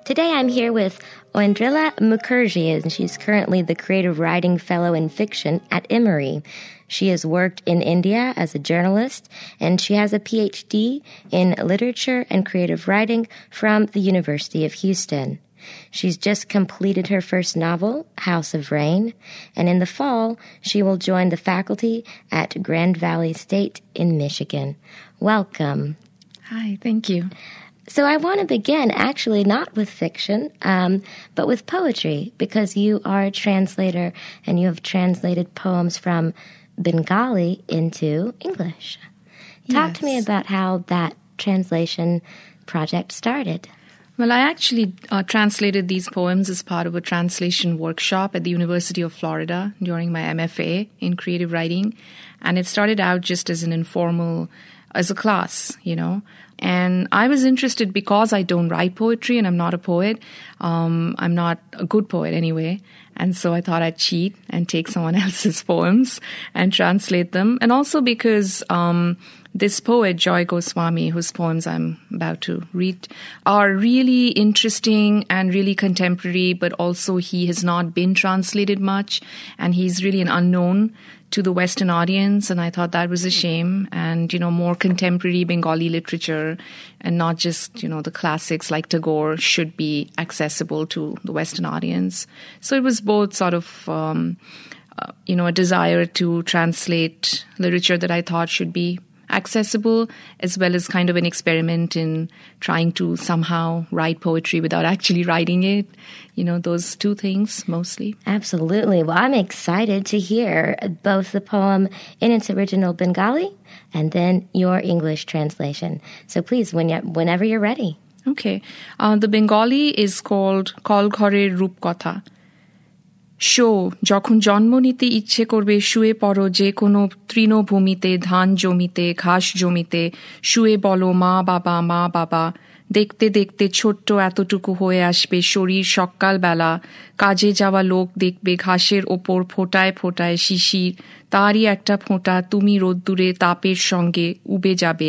Today I'm here with Oindrilla Mukherjee, and she's currently the Creative Writing Fellow in Fiction at Emory. She has worked in India as a journalist, and she has a PhD in Literature and Creative Writing from the University of Houston. She's just completed her first novel, House of Rain, and in the fall, she will join the faculty at Grand Valley State in Michigan. Welcome. Hi, thank you. So I want to begin actually not with fiction, but with poetry, because you are a translator and you have translated poems from Bengali into English. Talk to me about how that translation project started. Well, I actually translated these poems as part of a translation workshop at the University of Florida during my MFA in creative writing. And it started out just as an informal, as a class, And I was interested because I don't write poetry and I'm not a poet. I'm not a good poet anyway. And so I thought I'd cheat and take someone else's poems and translate them. And also because this poet, Joy Goswami, whose poems I'm about to read, are really interesting and really contemporary, but also he has not been translated much. And he's really an unknown to the Western audience, and I thought that was a shame. And, more contemporary Bengali literature and not just, the classics like Tagore should be accessible to the Western audience. So it was both sort of, a desire to translate literature that I thought should be accessible, as well as kind of an experiment in trying to somehow write poetry without actually writing it. Those two things mostly. Absolutely. Well, I'm excited to hear both the poem in its original Bengali and then your English translation. So please, whenever you're ready. Okay. The Bengali is called Kol Ghorer Roop Kotha. শো যখন জন্ম নিতে ইচ্ছে করবে শুয়ে পড়ো যে কোনো তৃণভূমিতে ধান জমিতে ঘাস জমিতে শুয়ে বলো মা বাবা দেখতে দেখতে ছোট্ট এতটুকু হয়ে আসবে শরীর সকালবেলা কাজে যাওয়া লোক দেখবে ঘাসের ওপর ফোঁটায় ফোঁটায় শিশির তারই একটা ফোঁটা তুমি রোদ্দুরে তাপের সঙ্গে উবে যাবে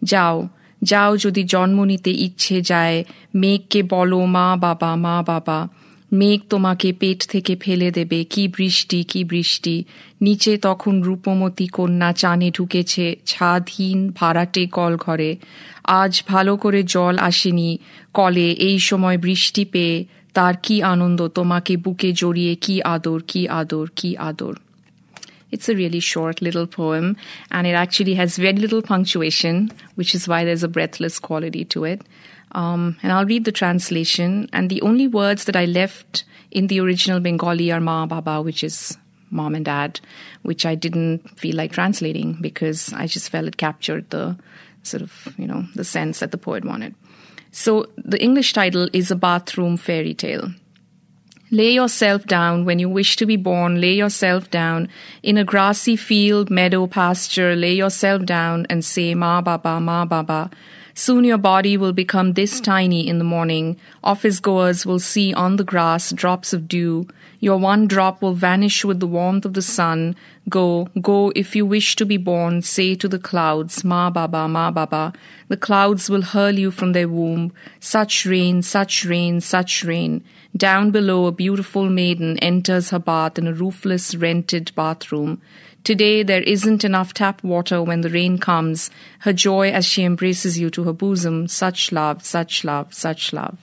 যাও যদি জন্ম নিতে ইচ্ছে যায় মেঘকে বলো মা বাবা মেঘ তোমাকে পেট থেকে ফেলে দেবে কি বৃষ্টি নিচে তখন রূপমতী কন্যা চানে ঢুকেছে ছাদহীন ভাড়াটে কল ঘরে আজ ভালো করে জল আসেনি কলে এই সময় বৃষ্টি পেয়ে তার কি আনন্দ তোমাকে বুকে জড়িয়ে কি আদর It's a really short little poem, and it actually has very little punctuation, which is why there's a breathless quality to it. And I'll read the translation. And the only words that I left in the original Bengali are ma, baba, which is mom and dad, which I didn't feel like translating because I just felt it captured the sort of, the sense that the poet wanted. So the English title is A Bathroom Fairy Tale. Lay yourself down when you wish to be born. Lay yourself down in a grassy field, meadow, pasture. Lay yourself down and say, ma, baba. Soon your body will become this tiny in the morning. Office goers will see on the grass drops of dew. Your one drop will vanish with the warmth of the sun. Go, if you wish to be born, say to the clouds, ma, baba. The clouds will hurl you from their womb. Such rain. Down below, a beautiful maiden enters her bath in a roofless, rented bathroom. Today, there isn't enough tap water when the rain comes. Her joy as she embraces you to her bosom. Such love.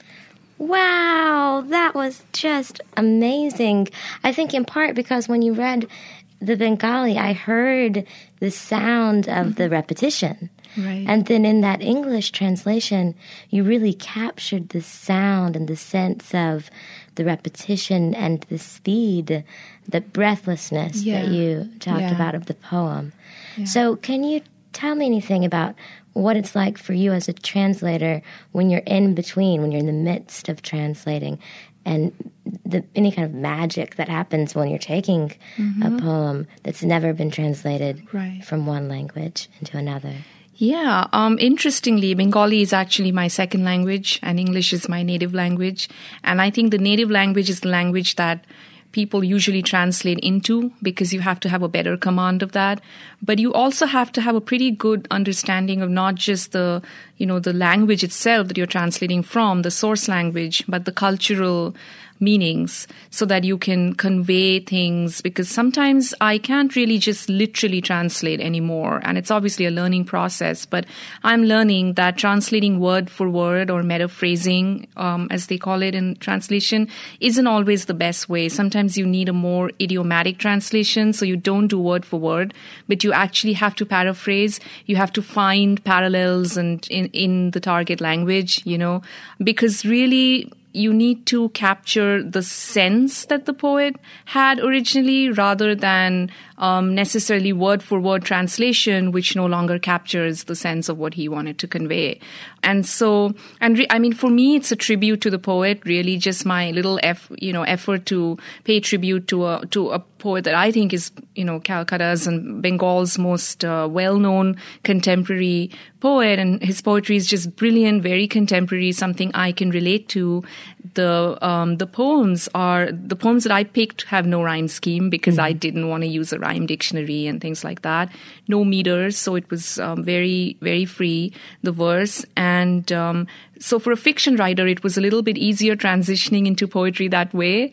Wow, that was just amazing. I think in part because when you read the Bengali, I heard the sound of the repetition. Right. And then in that English translation, you really captured the sound and the sense of the repetition and the speed, the breathlessness that you talked about of the poem. Yeah. So can you tell me anything about what it's like for you as a translator when you're in between, when you're in the midst of translating, and any kind of magic that happens when you're taking a poem that's never been translated from one language into another? Yeah, interestingly, Bengali is actually my second language and English is my native language. And I think the native language is the language that people usually translate into, because you have to have a better command of that. But you also have to have a pretty good understanding of not just the language itself that you're translating from, the source language, but the cultural meanings, so that you can convey things, because sometimes I can't really just literally translate anymore, and it's obviously a learning process, but I'm learning that translating word for word, or metaphrasing, as they call it in translation, isn't always the best way. Sometimes you need a more idiomatic translation, so you don't do word for word, but you actually have to paraphrase. You have to find parallels and in the target language, because really you need to capture the sense that the poet had originally, rather than necessarily word-for-word translation, which no longer captures the sense of what he wanted to convey. And so, for me, it's a tribute to the poet, really just my little effort to pay tribute to a poet that I think is, Calcutta's and Bengal's most well-known contemporary poet, and his poetry is just brilliant, very contemporary, something I can relate to. The poems that I picked have no rhyme scheme, because I didn't want to use a rhyme dictionary and things like that. No meters, so it was very, very free, the verse. And so for a fiction writer, it was a little bit easier transitioning into poetry that way.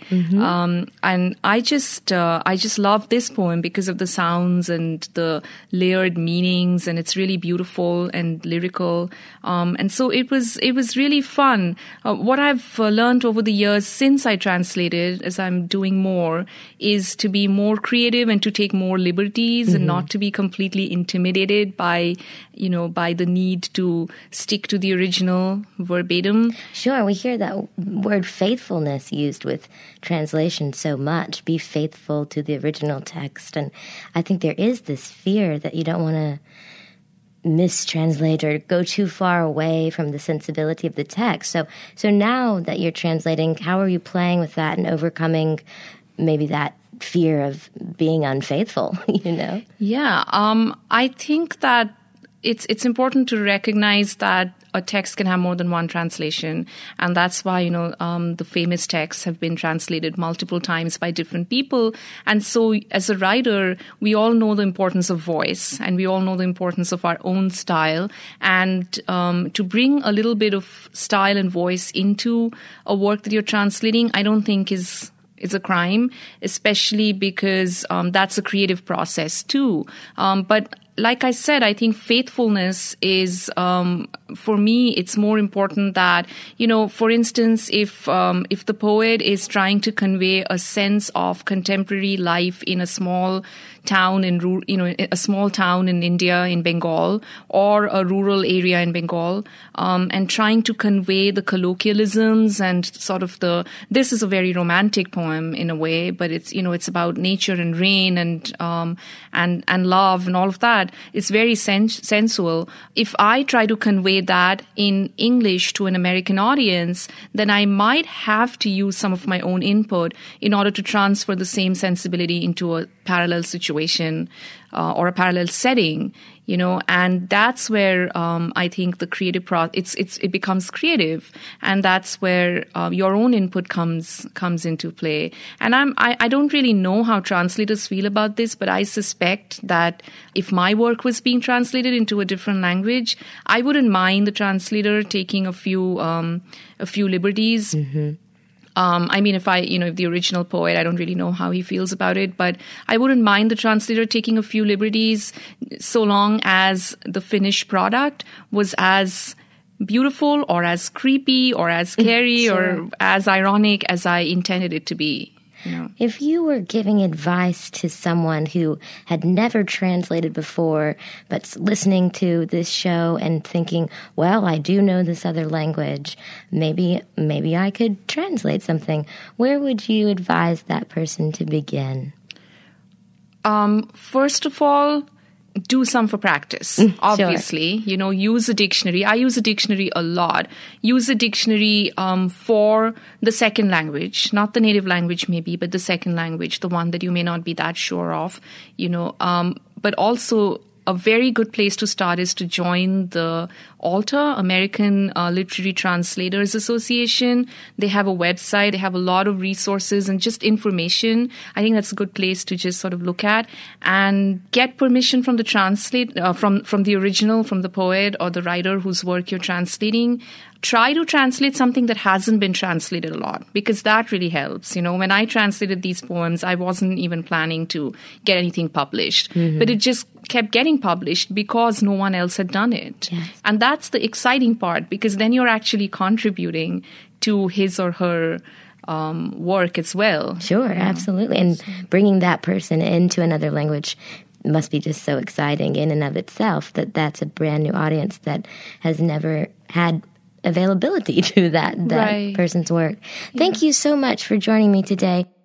And I just love this poem because of the sounds and the layered meanings, and it's really beautiful and lyrical. And so it was really fun. What I've learned over the years since I translated, as I'm doing more, is to be more creative and to take more liberties and not to be completely intimidated by the need to stick to the original verbatim. Sure, we hear that word faithfulness used with translation so much. Be faithful to the original text. And I think there is this fear that you don't want to mistranslate or go too far away from the sensibility of the text. So now that you're translating, how are you playing with that and overcoming maybe that fear of being unfaithful, Yeah, I think that it's important to recognize that a text can have more than one translation. And that's why, the famous texts have been translated multiple times by different people. And so as a writer, we all know the importance of voice, and we all know the importance of our own style. And to bring a little bit of style and voice into a work that you're translating, I don't think is a crime, especially because that's a creative process too. But like I said, I think faithfulness is, for me, it's more important that, for instance, if the poet is trying to convey a sense of contemporary life in a small town a small town in India, in Bengal, or a rural area in Bengal, and trying to convey the colloquialisms and sort of this is a very romantic poem in a way, but it's about nature and rain and love and all of that. It's very sensual. If I try to convey that in English to an American audience, then I might have to use some of my own input in order to transfer the same sensibility into a parallel situation or a parallel setting, and that's where I think the creative it becomes creative, and that's where your own input comes into play. And I don't really know how translators feel about this, but I suspect that if my work was being translated into a different language, I wouldn't mind the translator taking a few liberties. If the original poet, I don't really know how he feels about it, but I wouldn't mind the translator taking a few liberties so long as the finished product was as beautiful or as creepy or as scary Sure. or as ironic as I intended it to be. If you were giving advice to someone who had never translated before, but listening to this show and thinking, well, I do know this other language, maybe I could translate something, where would you advise that person to begin? First of all, do some for practice, obviously. Sure. Use a dictionary. I use a dictionary a lot. Use a dictionary for the second language, not the native language maybe, but the second language, the one that you may not be that sure of, but also a very good place to start is to join the ALTA, American Literary Translators Association. They have a website. They have a lot of resources and just information. I think that's a good place to just sort of look at and get permission from the from the original, from the poet or the writer whose work you're translating. Try to translate something that hasn't been translated a lot, because that really helps. When I translated these poems, I wasn't even planning to get anything published, but it just kept getting published because no one else had done it. Yes. And that's the exciting part, because then you're actually contributing to his or her work as well. Sure, absolutely. And bringing that person into another language must be just so exciting in and of itself, that's a brand new audience that has never had availability to that right. person's work. Thank you so much for joining me today.